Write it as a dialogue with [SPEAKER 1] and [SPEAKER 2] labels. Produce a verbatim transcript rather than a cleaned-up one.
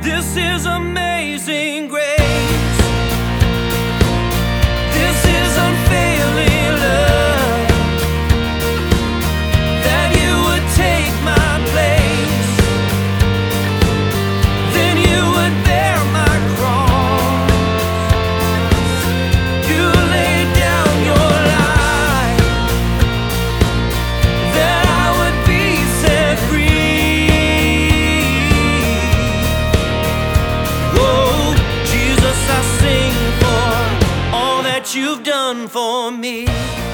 [SPEAKER 1] This is amazing grace. This is unfailing love, that you would take my place, then you would bear my cross. You laid down your life, that I would be set free. Oh, Jesus, I sing for all that you've done for me.